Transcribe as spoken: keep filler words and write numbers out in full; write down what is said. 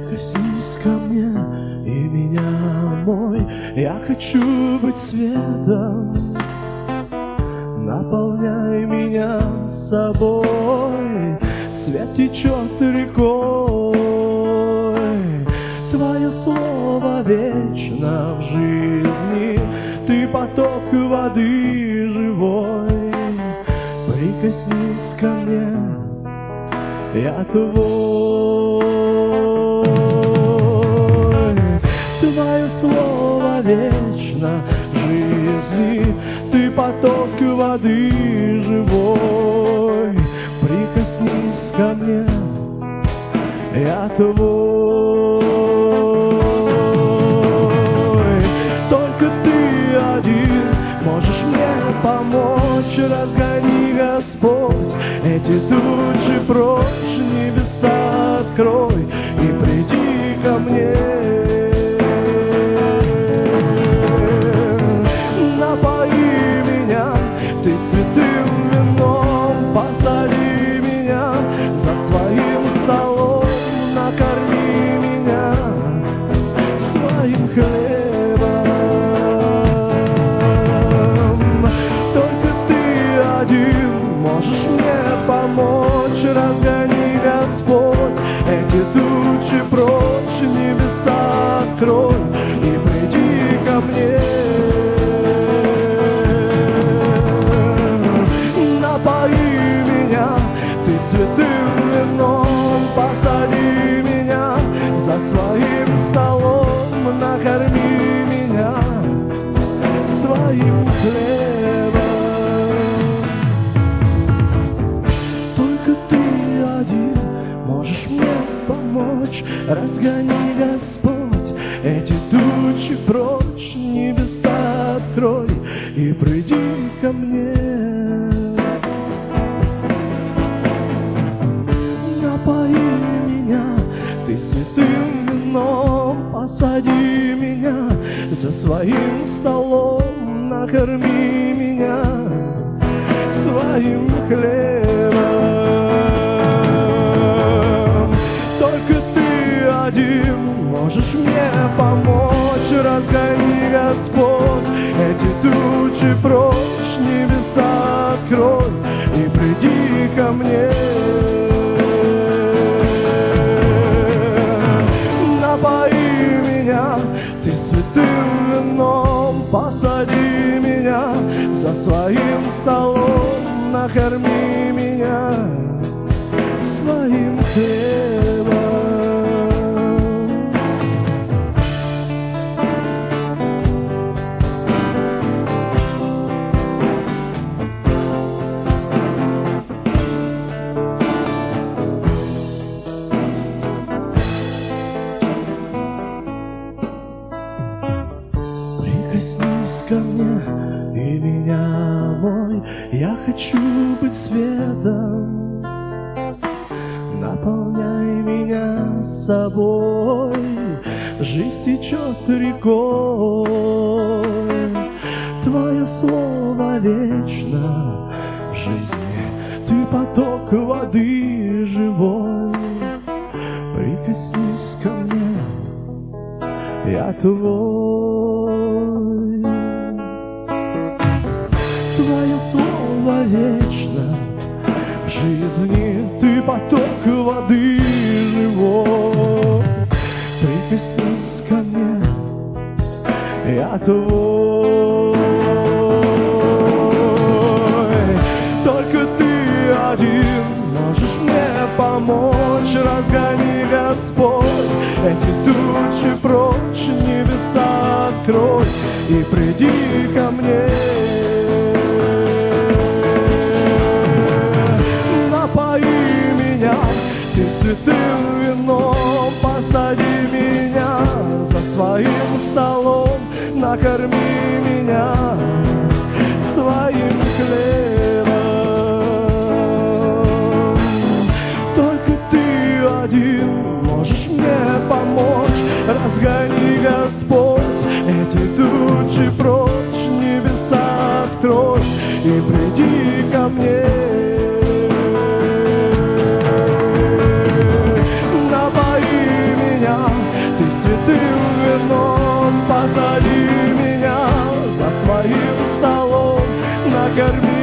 Прикоснись ко мне и меня мой, я хочу быть светом. Наполняй меня собой, свет течет рекой. Твое слово вечно в жизни, ты поток воды живой. Прикоснись ко мне, я твой. Твое слово вечно в жизни, ты поток воды живой. Прикоснись ко мне, я твой. Только ты один можешь мне помочь. Разгони, Господь, эти тучи прочь, небеса открой и приди ко мне. Напои меня ты святым вином, посади меня за своим столом, накорми меня своим хлебом. Только ты один можешь мне помочь. Разгони, Господь, эти тучи прочь, небеса открой и приди ко мне. Напои меня ты святым вином, посади меня за своим столом, накорми меня своим хлебом. Только ты один можешь мне помочь. Разгони, Господь, эти тучи прочь, небеса открой и приди ко мне. Напои меня ты святым вином, посади меня за своим столом, накорми меня своим хлебом. Только ты один можешь мне помочь. Разгони, Господь, эти тучи прочь, небеса открой и приди ко мне. Напои меня ты святым вином, посади меня за своим столом, накорми меня своим хлебом. Прикоснись ко мне и меня мой, я хочу быть светом. Наполняй меня собой, жизнь течет рекой. Твое слово вечно в жизни, ты поток воды живой. Прикоснись ко мне, я твой. Твое слово вечно в жизни, ты поток воды живой. Прикоснись ко мне, я твой. Только ты один можешь мне помочь. Разгони, Господь, эти тучи прочь, небеса открой и приди ко мне. Напои меня ты святым вином, посади меня за своим столом, накорми меня своим хлебом. Только ты один можешь мне помочь. Разгони, Господь, эти тучи прочь, небеса открой и приди ко мне. Напои меня накорми.